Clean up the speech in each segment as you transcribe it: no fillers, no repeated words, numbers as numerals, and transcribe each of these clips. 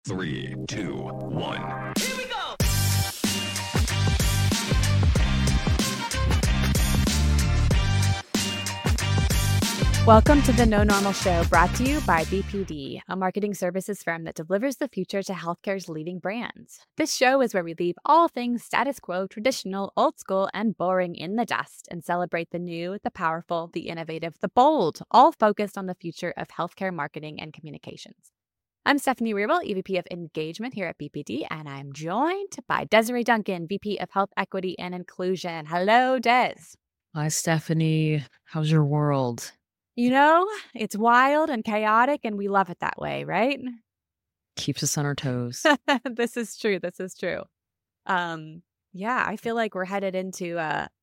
Three, two, one. Here we go! Welcome to the No Normal Show, brought to you by BPD, a marketing services firm that delivers the future to healthcare's leading brands. This show is where we leave all things status quo, traditional, old school, and boring in the dust and celebrate the new, the powerful, the innovative, the bold, all focused on the future of healthcare marketing and communications. I'm Stephanie Reeble, EVP of Engagement here at BPD, and I'm joined by Desiree Duncan, VP of Health Equity and Inclusion. Hello, Des. Hi, Stephanie. How's your world? You know, it's wild and chaotic, and we love it that way, right? Keeps us on our toes. This is true. Yeah, I feel like we're headed into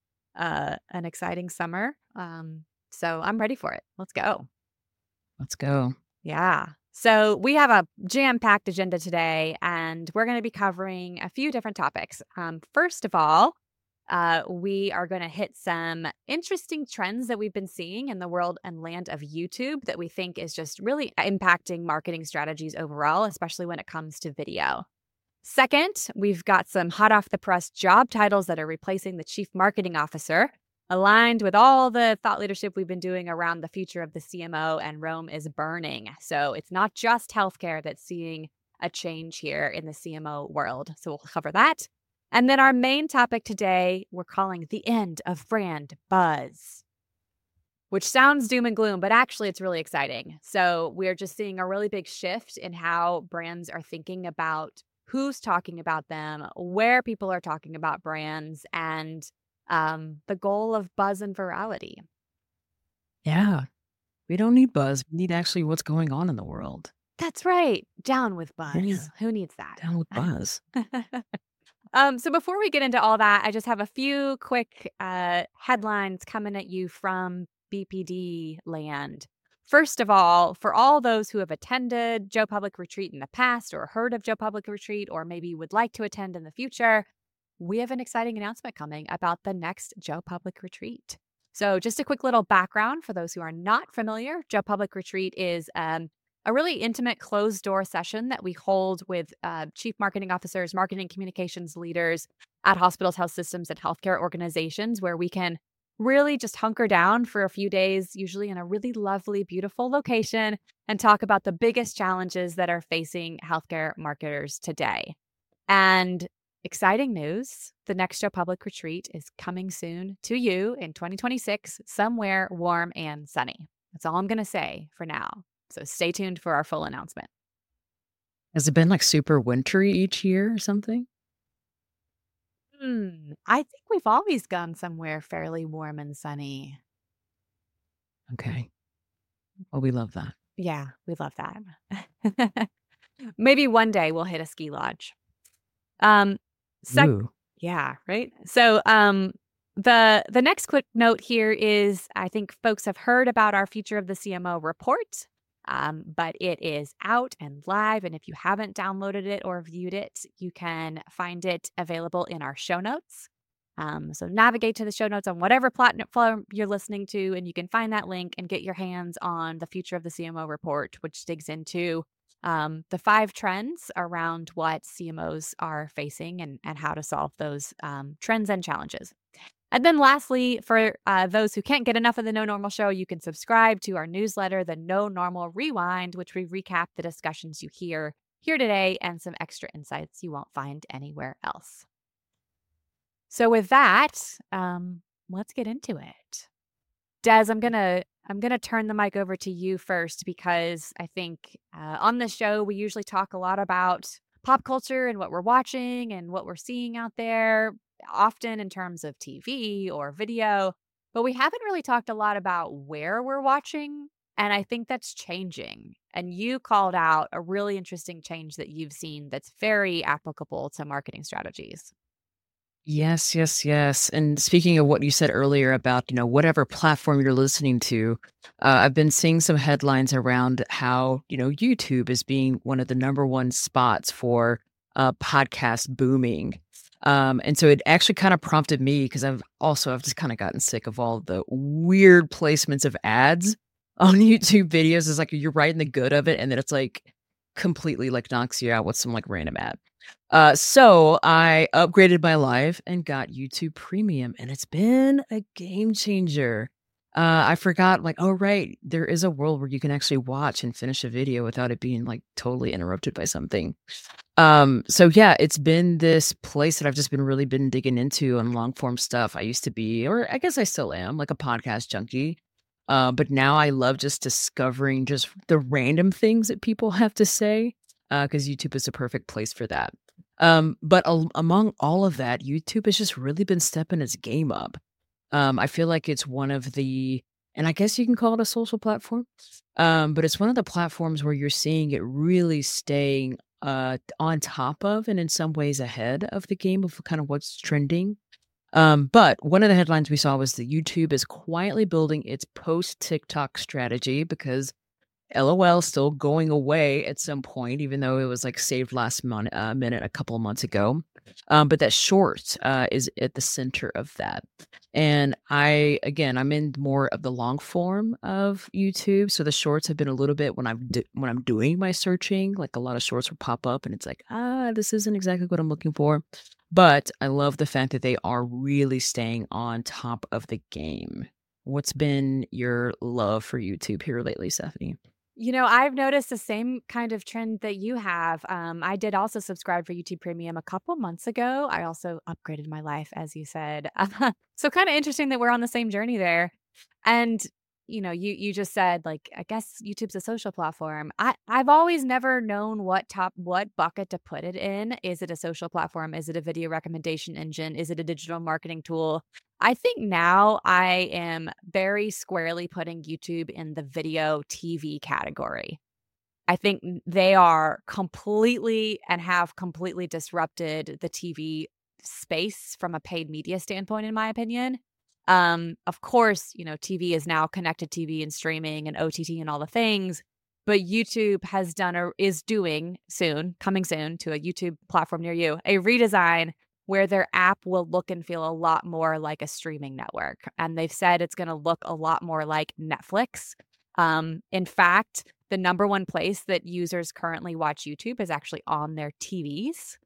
an exciting summer. So I'm ready for it. Let's go. Let's go. Yeah. So we have a jam-packed agenda today, and we're going to be covering a few different topics. First of all, we are going to hit some interesting trends that we've been seeing in the world and land of YouTube that we think is just really impacting marketing strategies overall, especially when it comes to video. Second, we've got some hot off the press job titles that are replacing the Chief Marketing Officer, aligned with all the thought leadership we've been doing around the future of the CMO, and Rome is burning. So it's not just healthcare that's seeing a change here in the CMO world. So we'll cover that. And then our main topic today, we're calling the end of brand buzz, which sounds doom and gloom, but actually it's really exciting. So we're just seeing a really big shift in how brands are thinking about who's talking about them, where people are talking about brands, and the goal of buzz and virality. Yeah. We don't need buzz. We need actually what's going on in the world. That's right. Down with buzz. Yeah. Who needs that? Down with buzz. So before we get into all that, I just have a few quick headlines coming at you from BPD land. First of all, for all those who have attended Joe Public Retreat in the past or heard of Joe Public Retreat or maybe would like to attend in the future, we have an exciting announcement coming about the next Joe Public Retreat. So just a quick little background for those who are not familiar, Joe Public Retreat is a really intimate closed-door session that we hold with chief marketing officers, marketing communications leaders at hospitals, health systems, and healthcare organizations, where we can really just hunker down for a few days, usually in a really lovely, beautiful location, and talk about the biggest challenges that are facing healthcare marketers today. And exciting news, the next Joe Public Retreat is coming soon to you in 2026, somewhere warm and sunny. That's all I'm going to say for now. So stay tuned for our full announcement. Has it been like super wintry each year or something? I think we've always gone somewhere fairly warm and sunny. Okay. Well, we love that. Yeah, we love that. Maybe one day we'll hit a ski lodge. Ooh. Yeah, right. So the next quick note here is, I think folks have heard about our Future of the CMO report. But it is out and live. And if you haven't downloaded it or viewed it, you can find it available in our show notes. So navigate to the show notes on whatever platform you're listening to, and you can find that link and get your hands on the Future of the CMO report, which digs into the 5 trends around what CMOs are facing and how to solve those trends and challenges. And then lastly, for those who can't get enough of the No Normal Show, you can subscribe to our newsletter, the No Normal Rewind, which we recap the discussions you hear here today and some extra insights you won't find anywhere else. So with that, let's get into it. Des, I'm gonna turn the mic over to you first, because I think on the show we usually talk a lot about pop culture and what we're watching and what we're seeing out there, often in terms of TV or video, but we haven't really talked a lot about where we're watching, and I think that's changing. And you called out a really interesting change that you've seen that's very applicable to marketing strategies. Yes. And speaking of what you said earlier about, whatever platform you're listening to, I've been seeing some headlines around how, YouTube is being one of the number one spots for podcast booming. And so it actually kind of prompted me, because I've just kind of gotten sick of all the weird placements of ads on YouTube videos. It's like you're right in the good of it, and then it's like completely like knocks you out with some like random ad. So I upgraded my life and got YouTube Premium, and it's been a game changer. I forgot, like, oh right, there is a world where you can actually watch and finish a video without it being like totally interrupted by something. So yeah, it's been this place that I've just been really been digging into on long form stuff. I used to be, or I guess I still am, like a podcast junkie. But now I love just discovering just the random things that people have to say, because YouTube is a perfect place for that. But among all of that, YouTube has just really been stepping its game up. I feel like it's one of the, and I guess you can call it a social platform, but it's one of the platforms where you're seeing it really staying on top of and in some ways ahead of the game of kind of what's trending. But one of the headlines we saw was that YouTube is quietly building its post TikTok strategy because LOL still going away at some point, even though it was like saved last minute a couple of months ago. But that short is at the center of that. And I'm in more of the long form of YouTube. So the shorts have been a little bit when I'm doing my searching, like a lot of shorts will pop up and it's like, this isn't exactly what I'm looking for. But I love the fact that they are really staying on top of the game. What's been your love for YouTube here lately, Stephanie? I've noticed the same kind of trend that you have. I did also subscribe for YouTube Premium a couple months ago. I also upgraded my life, as you said. So kind of interesting that we're on the same journey there. And you just said, like, I guess YouTube's a social platform. I've always never known what bucket to put it in. Is it a social platform? Is it a video recommendation engine? Is it a digital marketing tool? I think now I am very squarely putting YouTube in the video TV category. I think they are completely and have completely disrupted the TV space from a paid media standpoint, in my opinion. Of course, TV is now connected TV and streaming and OTT and all the things, but YouTube is doing soon, coming soon to a YouTube platform near you, a redesign where their app will look and feel a lot more like a streaming network. And they've said it's going to look a lot more like Netflix. In fact, the number one place that users currently watch YouTube is actually on their TVs.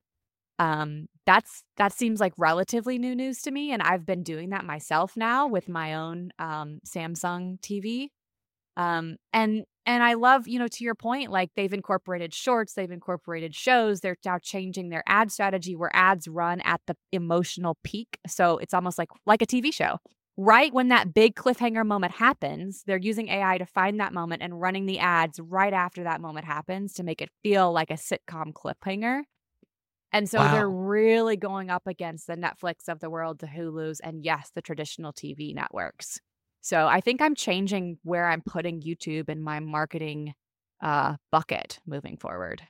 That seems like relatively new news to me, and I've been doing that myself now with my own Samsung TV. And I love, to your point, like they've incorporated shorts, they've incorporated shows, they're now changing their ad strategy where ads run at the emotional peak. So it's almost like a TV show. Right when that big cliffhanger moment happens, they're using AI to find that moment and running the ads right after that moment happens to make it feel like a sitcom cliffhanger. And so they're Wow. really going up against the Netflix of the world, the Hulus, and yes, the traditional TV networks. So I think I'm changing where I'm putting YouTube in my marketing bucket moving forward.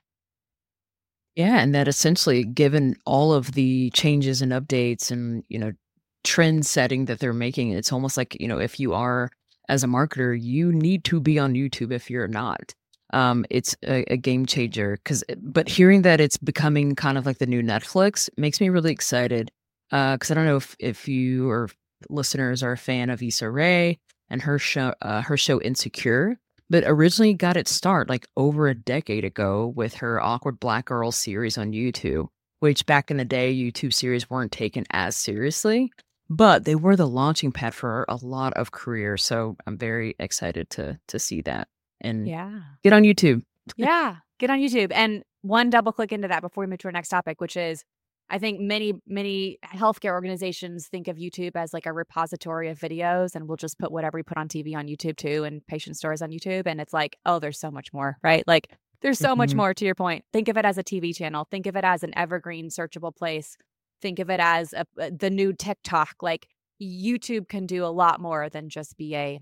Yeah, and that essentially, given all of the changes and updates and, trend setting that they're making, it's almost like, if you are as a marketer, you need to be on YouTube if you're not. It's a game changer but hearing that it's becoming kind of like the new Netflix makes me really excited. Because I don't know if you or listeners are a fan of Issa Rae and her show Insecure, but originally got its start like over a decade ago with her Awkward Black Girl series on YouTube, which back in the day, YouTube series weren't taken as seriously, but they were the launching pad for a lot of careers. So I'm very excited to see that and Yeah. get on YouTube. Yeah. Get on YouTube. And one double click into that before we move to our next topic, which is I think many healthcare organizations think of YouTube as like a repository of videos, and we'll just put whatever we put on TV on YouTube too, and patient stories on YouTube. And it's like, oh, there's so much more, right? Like there's so much Mhm. more to your point. Think of it as a TV channel. Think of it as an evergreen searchable place. Think of it as the new TikTok. Like YouTube can do a lot more than just be a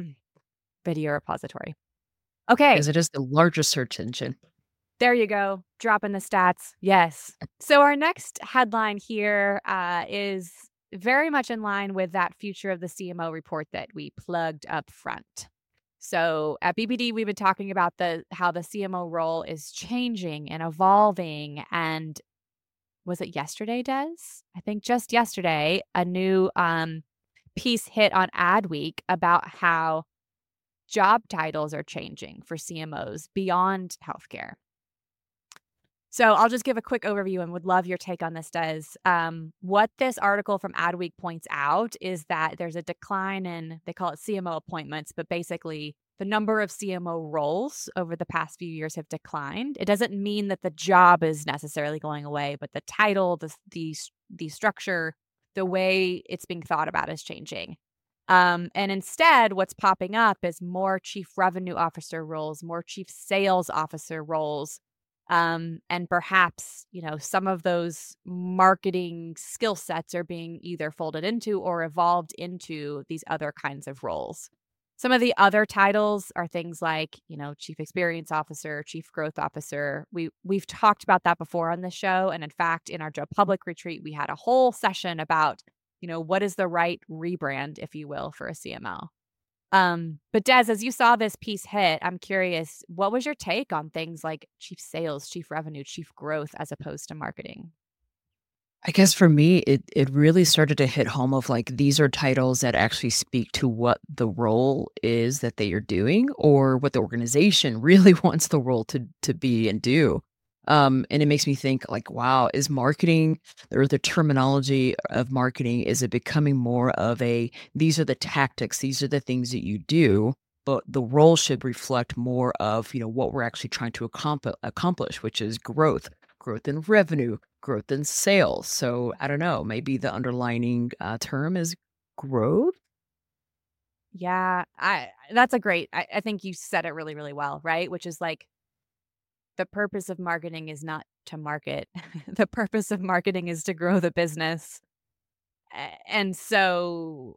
video repository. Okay. Because it is the largest search engine. There you go. Dropping the stats. Yes. So our next headline here is very much in line with that future of the CMO report that we plugged up front. So at BBD, we've been talking about how the CMO role is changing and evolving. And was it yesterday, Des? I think just yesterday, a new piece hit on Adweek about how job titles are changing for CMOs beyond healthcare. So I'll just give a quick overview and would love your take on this, Des. What this article from Adweek points out is that there's a decline in, they call it CMO appointments, but basically the number of CMO roles over the past few years have declined. It doesn't mean that the job is necessarily going away, but the title, the structure, the way it's being thought about is changing. And instead, what's popping up is more chief revenue officer roles, more chief sales officer roles, and perhaps, some of those marketing skill sets are being either folded into or evolved into these other kinds of roles. Some of the other titles are things like, chief experience officer, chief growth officer. We've talked about that before on the show. And in fact, in our Joe Public retreat, we had a whole session about, what is the right rebrand, if you will, for a CMO. But Des, as you saw this piece hit, I'm curious, what was your take on things like chief sales, chief revenue, chief growth, as opposed to marketing? I guess for me, it really started to hit home of like, these are titles that actually speak to what the role is that they are doing or what the organization really wants the role to be and do. And it makes me think like, wow, is marketing or the terminology of marketing, is it becoming more of these are the tactics, these are the things that you do, but the role should reflect more of, what we're actually trying to accomplish, which is growth in revenue, growth in sales. So I don't know, maybe the underlining term is growth. Yeah, that's a great, I think you said it really, really well, right? Which is like, the purpose of marketing is not to market. The purpose of marketing is to grow the business. And so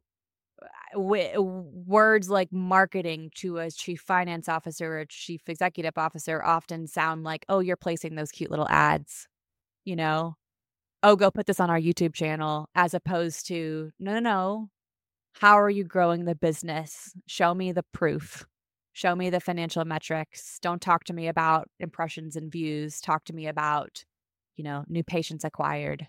words like marketing to a chief finance officer or a chief executive officer often sound like, oh, you're placing those cute little ads, oh, go put this on our YouTube channel, as opposed to, no. How are you growing the business? Show me the proof. Show me the financial metrics. Don't talk to me about impressions and views. Talk to me about, new patients acquired.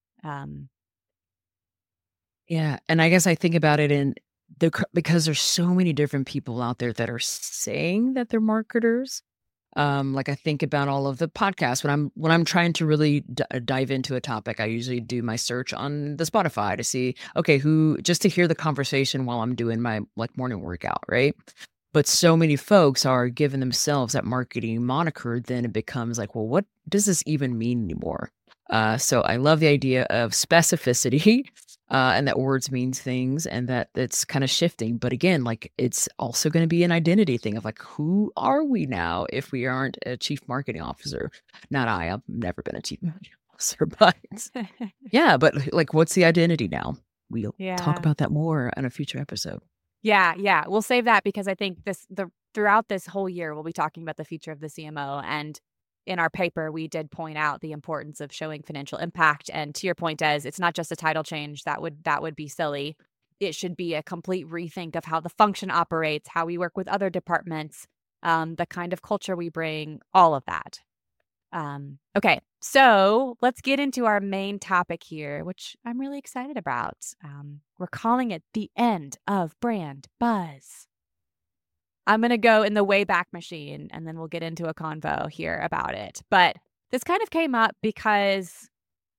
Yeah, and I guess I think about it because there's so many different people out there that are saying that they're marketers. Like I think about all of the podcasts when I'm trying to really dive into a topic. I usually do my search on the Spotify to see, okay, just to hear the conversation while I'm doing my like morning workout, right? But so many folks are giving themselves that marketing moniker, then it becomes like, well, what does this even mean anymore? So I love the idea of specificity and that words mean things and that it's kind of shifting. But again, like it's also going to be an identity thing of like, who are we now if we aren't a chief marketing officer? I've never been a chief marketing officer, but yeah, but like, what's the identity now? We'll talk about that more in a future episode. Yeah. We'll save that because I think throughout this whole year, we'll be talking about the future of the CMO. And in our paper, we did point out the importance of showing financial impact. And to your point, Des, it's not just a title change. That would be silly. It should be a complete rethink of how the function operates, how we work with other departments, the kind of culture we bring, all of that. Okay, so let's get into our main topic here, which I'm really excited about. We're calling it the end of brand buzz. I'm going to go in the Wayback Machine, and then we'll get into a convo here about it. But this kind of came up because,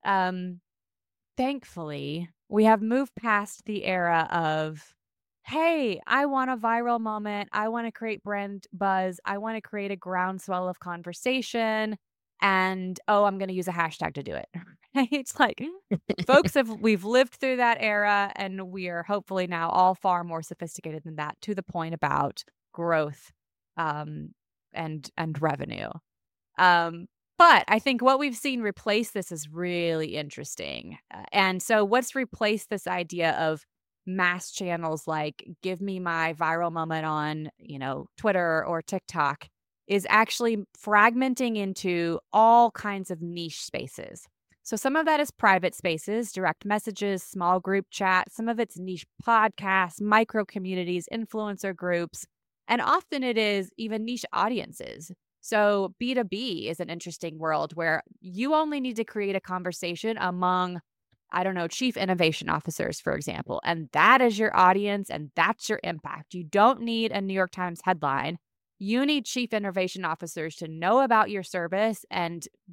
thankfully, we have moved past the era of, hey, I want a viral moment. I want to create brand buzz. I want to create a groundswell of conversation. And, I'm going to use a hashtag to do it. It's like, we've lived through that era, and we are hopefully now all far more sophisticated than that, to the point about growth and revenue. But I think what we've seen replace this is really interesting. And so what's replaced this idea of mass channels like give me my viral moment on, Twitter or TikTok is actually fragmenting into all kinds of niche spaces. So some of that is private spaces, direct messages, small group chat. Some of it's niche podcasts, micro communities, influencer groups, and often it is even niche audiences. So B2B is an interesting world where you only need to create a conversation among, chief innovation officers, for example, and that is your audience and that's your impact. You don't need a New York Times headline. You need chief innovation officers to know about your service and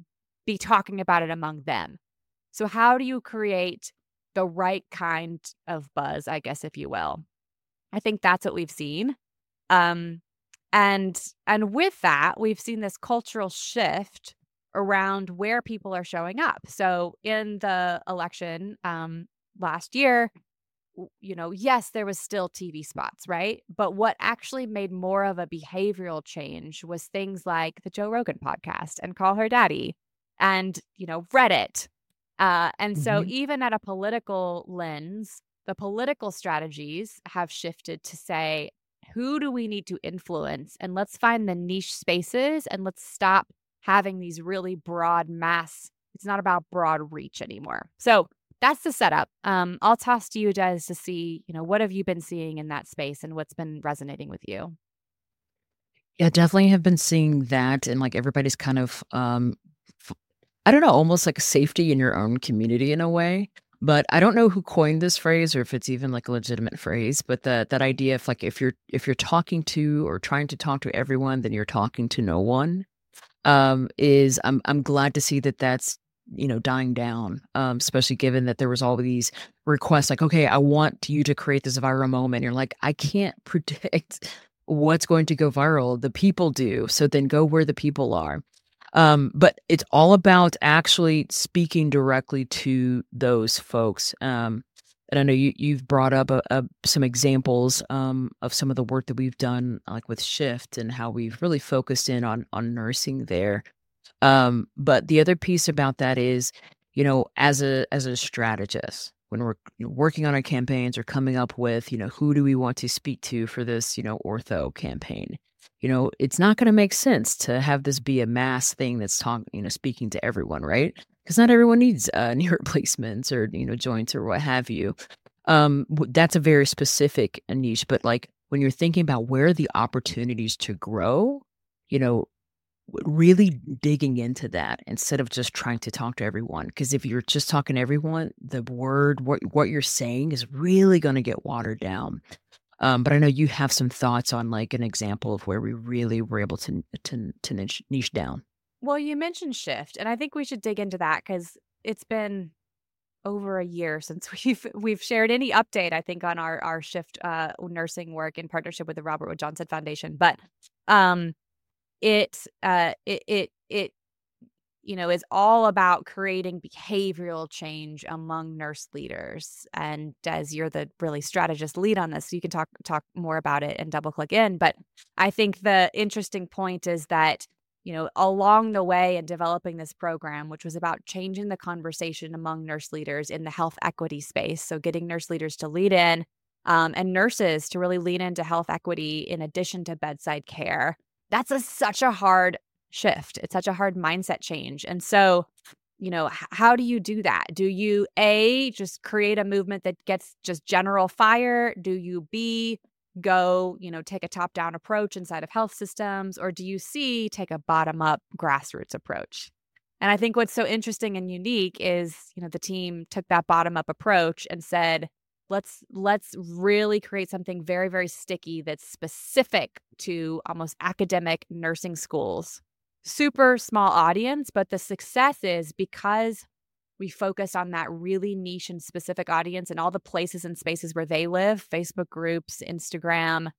be talking about it among them. So how do you create the right kind of buzz, I guess, if you will? I think that's what we've seen. Um, and with that, we've seen this cultural shift around where people are showing up. So in the election last year, yes, there was still TV spots, right? But what actually made more of a behavioral change was things like the Joe Rogan podcast and Call Her Daddy and, Reddit. And so Mhm. even at a political lens, the political strategies have shifted to say, who do we need to influence? And let's find the niche spaces and let's stop having these really broad mass. It's not about broad reach anymore. So that's the setup. I'll toss to you, Des, to see, what have you been seeing in that space and what's been resonating with you? Yeah, definitely have been seeing that, and like everybody's kind of, f- I don't know, almost like a safety in your own community in a way. But I don't know who coined this phrase or if it's even like a legitimate phrase. But that idea of like if you're talking to or trying to talk to everyone, then you're talking to no one. Is I'm glad to see that that's dying down. Especially given that there was all these requests like, okay, I want you to create this viral moment. You're like, I can't predict what's going to go viral. The people do. So then go where the people are. But it's all about actually speaking directly to those folks. And I know you've brought up some examples of some of the work that we've done, like with Shift and how we've really focused in on nursing there. But the other piece about that is, as a strategist, when we're working on our campaigns or coming up with, who do we want to speak to for this, ortho campaign? It's not going to make sense to have this be a mass thing that's talking, speaking to everyone, right? Because not everyone needs knee replacements or joints or what have you. That's a very specific niche, but like when you're thinking about where are the opportunities to grow, you know, really digging into that instead of just trying to talk to everyone. Because if you're just talking to everyone, the word what you're saying is really going to get watered down. But I know you have some thoughts on like an example of where we really were able to niche down. Well, you mentioned Shift, and I think we should dig into that because it's been over a year since we've shared any update, I think, on our Shift nursing work in partnership with the Robert Wood Johnson Foundation. But um, it is all about creating behavioral change among nurse leaders. And as you're the really strategist lead on this, so you can talk more about it and double click in. But I think the interesting point is that, along the way in developing this program, which was about changing the conversation among nurse leaders in the health equity space. So getting nurse leaders to lead in and nurses to really lean into health equity in addition to bedside care. That's such a hard shift. It's such a hard mindset change. And so, how do you do that? Do you just create a movement that gets just general fire? Do you go, take a top down approach inside of health systems? Or do you take a bottom up grassroots approach? And I think what's so interesting and unique is, the team took that bottom up approach and said, let's really create something very, very sticky that's specific to almost academic nursing schools. Super small audience, but the success is because we focus on that really niche and specific audience and all the places and spaces where they live, Facebook groups, Instagram,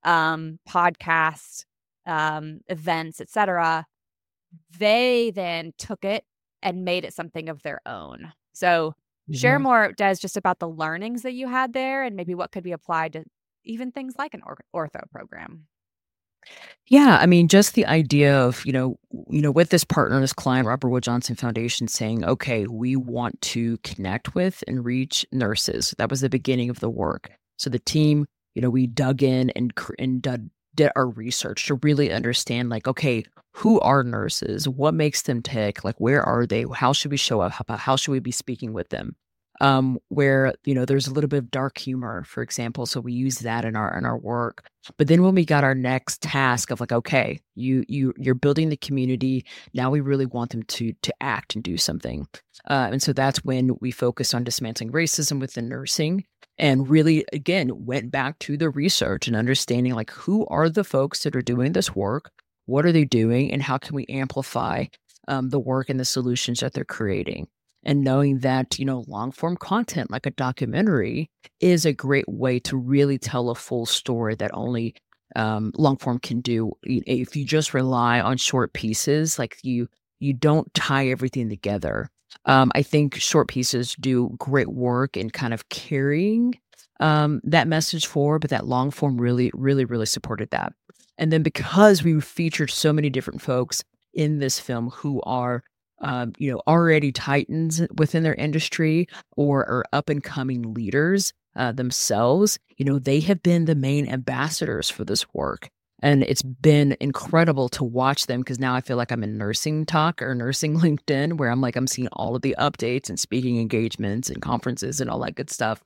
podcasts, events, etc. They then took it and made it something of their own. So share more, Des, just about the learnings that you had there and maybe what could be applied to even things like an ortho program. Yeah, I mean, just the idea of, with this partner, this client, Robert Wood Johnson Foundation, saying, okay, we want to connect with and reach nurses. That was the beginning of the work. So the team, we dug in and did our research to really understand, like, okay, who are nurses? What makes them tick? Like, where are they? How should we show up? How should we be speaking with them? Where there's a little bit of dark humor, for example, so we use that in our work. But then when we got our next task of like, okay, you're building the community, now we really want them to act and do something, and so that's when we focused on dismantling racism within nursing, and really again went back to the research and understanding like who are the folks that are doing this work, what are they doing, and how can we amplify the work and the solutions that they're creating. And knowing that, long form content like a documentary is a great way to really tell a full story that only long form can do. If you just rely on short pieces, like you don't tie everything together. I think short pieces do great work in kind of carrying that message forward, but that long form really, really, really supported that. And then because we featured so many different folks in this film who are, already titans within their industry or are up and coming leaders themselves, they have been the main ambassadors for this work. And it's been incredible to watch them because now I feel like I'm in nursing talk or nursing LinkedIn, where I'm seeing all of the updates and speaking engagements and conferences and all that good stuff.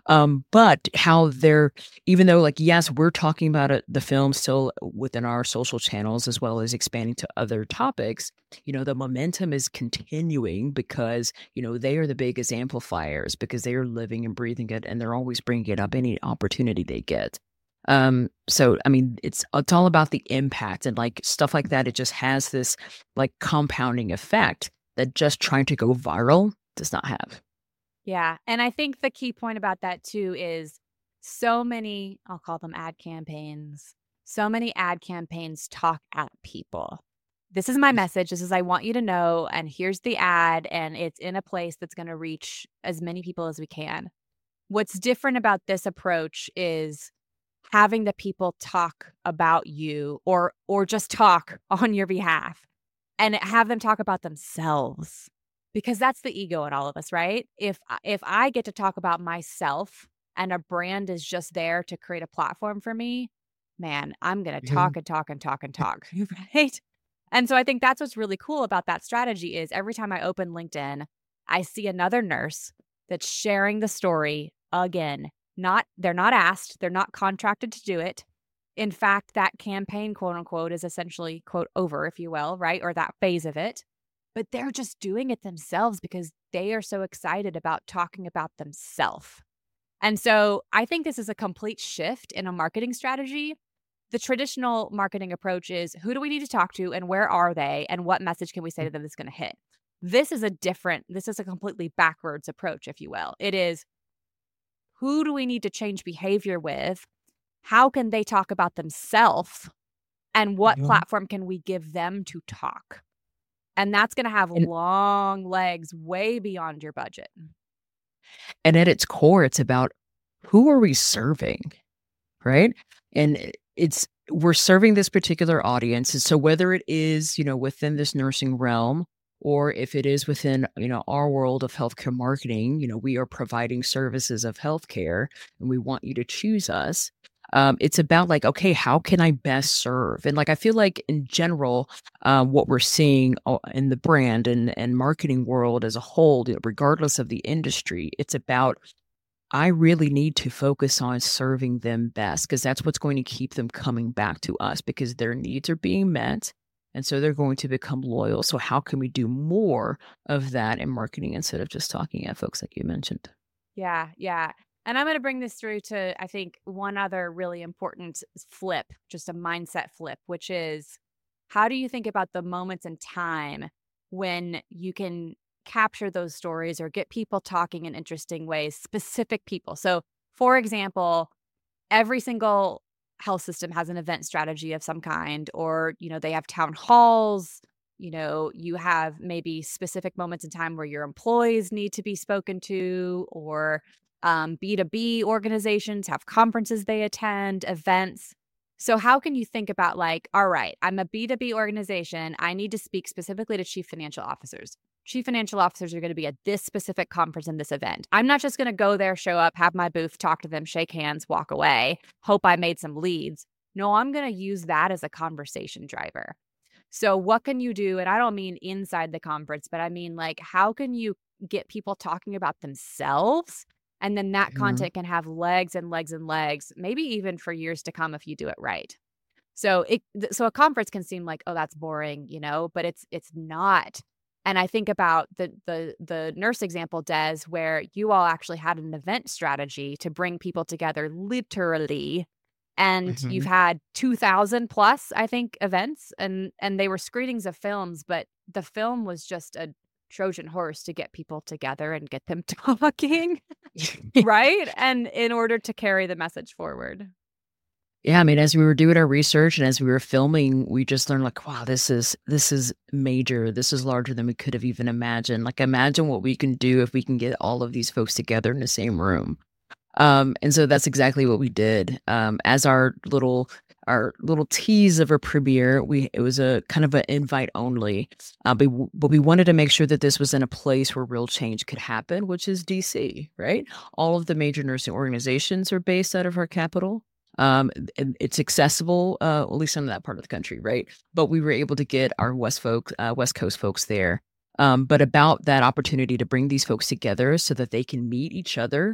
But how they're, even though like, yes, we're talking about the film still within our social channels as well as expanding to other topics, the momentum is continuing because, they are the biggest amplifiers because they are living and breathing it and they're always bringing it up any opportunity they get. So I mean, it's all about the impact and like stuff like that. It just has this like compounding effect that just trying to go viral does not have. Yeah. And I think the key point about that too is so many, I'll call them ad campaigns, so many ad campaigns talk at people. This is my message. This is, I want you to know, and here's the ad, and it's in a place that's going to reach as many people as we can. What's different about this approach is having the people talk about you or just talk on your behalf and have them talk about themselves, because that's the ego in all of us, right? If I get to talk about myself and a brand is just there to create a platform for me, man, I'm going to talk and talk and talk and talk, right? And so I think that's what's really cool about that strategy is every time I open LinkedIn, I see another nurse that's sharing the story again. They're not asked, they're not contracted to do it. In fact, that campaign, quote unquote, is essentially, quote, over, if you will, right? Or that phase of it. But they're just doing it themselves because they are so excited about talking about themselves. And so I think this is a complete shift in a marketing strategy. The traditional marketing approach is who do we need to talk to and where are they and what message can we say to them that's going to hit? This is a completely backwards approach, if you will. It is, who do we need to change behavior with? How can they talk about themselves? And what platform can we give them to talk? And that's going to have long legs way beyond your budget. And at its core, it's about who are we serving, right? And we're serving this particular audience. And so whether it is, within this nursing realm, or if it is within, our world of healthcare marketing, we are providing services of healthcare and we want you to choose us. It's about like, okay, how can I best serve? And like, I feel like in general, what we're seeing in the brand and marketing world as a whole, regardless of the industry, it's about, I really need to focus on serving them best because that's what's going to keep them coming back to us because their needs are being met. And so they're going to become loyal. So how can we do more of that in marketing instead of just talking at folks like you mentioned? Yeah, yeah. And I'm going to bring this through to, I think, one other really important flip, just a mindset flip, which is how do you think about the moments in time when you can capture those stories or get people talking in interesting ways, specific people? So, for example, every single health system has an event strategy of some kind, or, they have town halls, you have maybe specific moments in time where your employees need to be spoken to, or B2B organizations have conferences they attend, events. So how can you think about like, all right, I'm a B2B organization. I need to speak specifically to chief financial officers. Chief financial officers are going to be at this specific conference and this event. I'm not just going to go there, show up, have my booth, talk to them, shake hands, walk away, hope I made some leads. No, I'm going to use that as a conversation driver. So what can you do? And I don't mean inside the conference, but I mean like, how can you get people talking about themselves? And then that content can have legs and legs and legs, maybe even for years to come if you do it right. So a conference can seem like, oh, that's boring, but it's not. And I think about the nurse example, Des, where you all actually had an event strategy to bring people together literally. And you've had 2,000 plus, I think, events, and they were screenings of films, but the film was just a Trojan horse to get people together and get them talking, right? And in order to carry the message forward. Yeah, I mean, as we were doing our research and as we were filming, we just learned like, wow, this is major. This is larger than we could have even imagined. Like, imagine what we can do if we can get all of these folks together in the same room. And so that's exactly what we did. As our little tease of a premiere, it was a kind of an invite only, but we wanted to make sure that this was in a place where real change could happen, which is DC, right? All of the major nursing organizations are based out of our capital. And it's accessible, at least in that part of the country, right? But we were able to get our West Coast folks there. But about that opportunity to bring these folks together so that they can meet each other,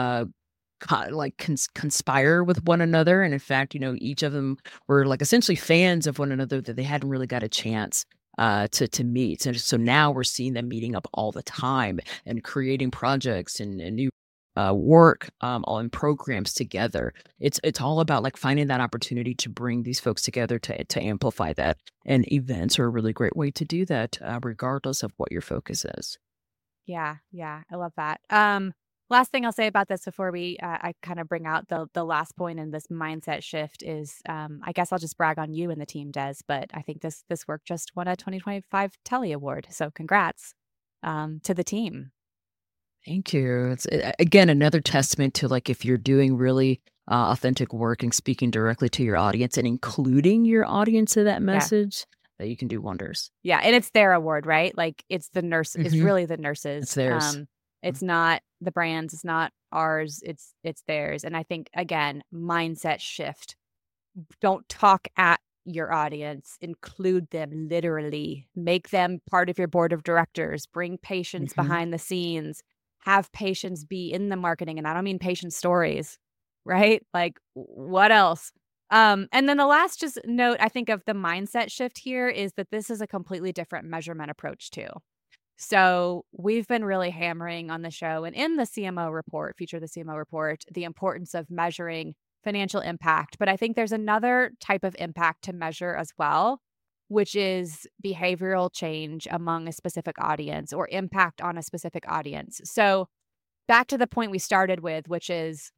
conspire with one another. And in fact, each of them were like essentially fans of one another that they hadn't really got a chance to meet. And so now we're seeing them meeting up all the time and creating projects and new work all in programs together. It's all about like finding that opportunity to bring these folks together to amplify that. And events are a really great way to do that, regardless of what your focus is. Yeah, I love that. Last thing I'll say about this before I kind of bring out the last point in this mindset shift is, I guess I'll just brag on you and the team, Des, but I think this work just won a 2025 Telly Award. So congrats to the team. Thank you. It's again another testament to like if you're doing really authentic work and speaking directly to your audience and including your audience in that message, that you can do wonders. Yeah, and it's their award, right? Like it's the nurse. It's really the nurses. It's theirs. It's not the brands. It's not ours. It's theirs. And I think again, mindset shift. Don't talk at your audience. Include them literally. Make them part of your board of directors. Bring patients behind the scenes. Have patients be in the marketing. And I don't mean patient stories, right? Like what else? And then the last just note I think of the mindset shift here is that this is a completely different measurement approach too. So we've been really hammering on the show and in the CMO report, feature the CMO report, the importance of measuring financial impact. But I think there's another type of impact to measure as well, which is behavioral change among a specific audience or impact on a specific audience. So back to the point we started with, which is,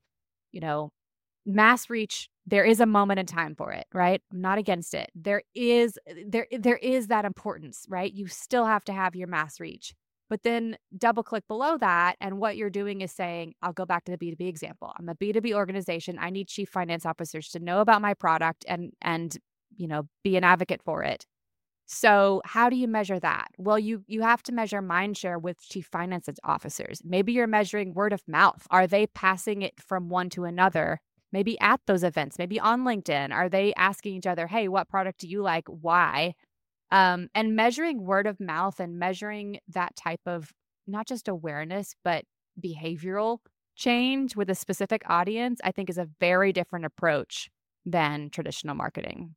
mass reach, there is a moment in time for it, right? I'm not against it. There is that importance, right? You still have to have your mass reach. But then double click below that. And what you're doing is saying, I'll go back to the B2B example. I'm a B2B organization. I need chief finance officers to know about my product and be an advocate for it. So how do you measure that? Well, you have to measure mind share with chief finance officers. Maybe you're measuring word of mouth. Are they passing it from one to another? Maybe at those events, maybe on LinkedIn. Are they asking each other, hey, what product do you like? Why? And measuring word of mouth and measuring that type of not just awareness, but behavioral change with a specific audience, I think is a very different approach than traditional marketing.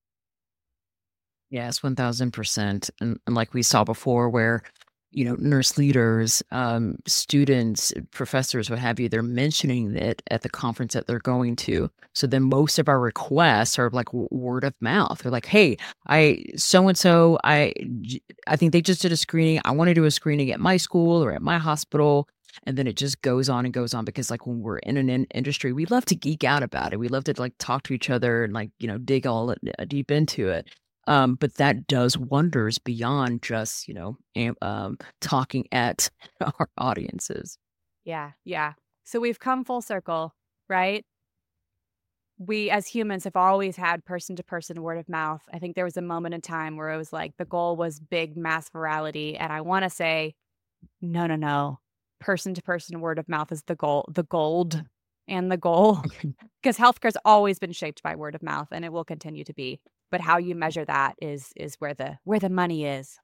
Yes, 1000%. And like we saw before, where, nurse leaders, students, professors, what have you, they're mentioning it at the conference that they're going to. So then most of our requests are like word of mouth. They're like, hey, so-and-so, I think they just did a screening. I want to do a screening at my school or at my hospital. And then it just goes on and goes on because like when we're in an industry, we love to geek out about it. We love to like talk to each other and like, dig all deep into it. But that does wonders beyond just, talking at our audiences. Yeah. So we've come full circle, right? We as humans have always had person-to-person word of mouth. I think there was a moment in time where it was like the goal was big mass virality. And I want to say, no. Person-to-person word of mouth is the gold and the goal. Because healthcare's always been shaped by word of mouth and it will continue to be. But how you measure that is where the money is.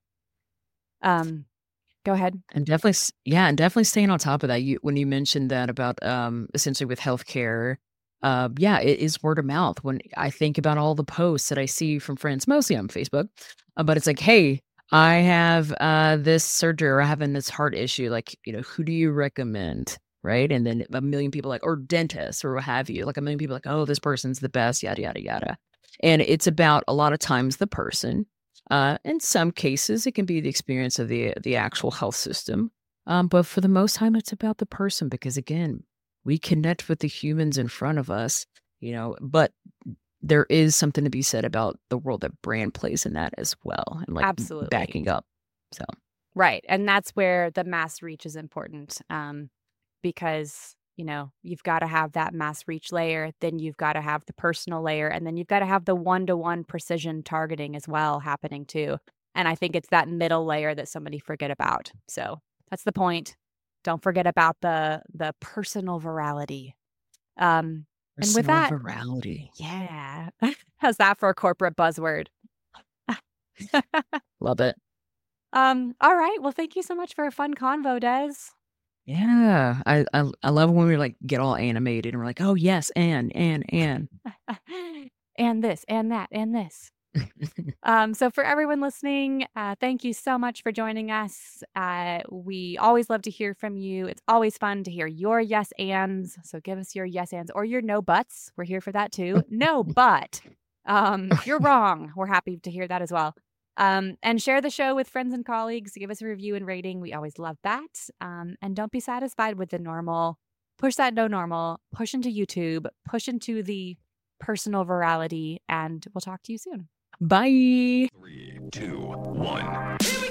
Go ahead. And definitely staying on top of that. When you mentioned that about essentially with healthcare, it is word of mouth. When I think about all the posts that I see from friends, mostly on Facebook, but it's like, hey, I have this surgery or I'm having this heart issue. Like, who do you recommend? Right. And then a million people or dentists or what have you, like a million people like, oh, this person's the best, yada, yada, yada. And it's about a lot of times the person. In some cases, it can be the experience of the actual health system. But for the most time, it's about the person because, again, we connect with the humans in front of us, but there is something to be said about the role that brand plays in that as well and like Absolutely. backing up. So, Right. And that's where the mass reach is important because, you've got to have that mass reach layer. Then you've got to have the personal layer. And then you've got to have the one-to-one precision targeting as well happening too. And I think it's that middle layer that somebody forget about. So that's the point. Don't forget about the personal virality. And with personal that, virality. yeah. How's that for a corporate buzzword? Love it. All right. Well, thank you so much for a fun convo, Des. Yeah. I love when we like get all animated and we're like, oh, yes, and. And this, and that, and this. So for everyone listening, thank you so much for joining us. We always love to hear from you. It's always fun to hear your yes ands. So give us your yes ands or your no buts. We're here for that too. No, but if you're wrong, we're happy to hear that as well. And share the show with friends and colleagues. Give us a review and rating. We always love that. And don't be satisfied with the normal. Push that no normal. Push into YouTube. Push into the personal virality. And we'll talk to you soon. Bye. 3, 2, 1.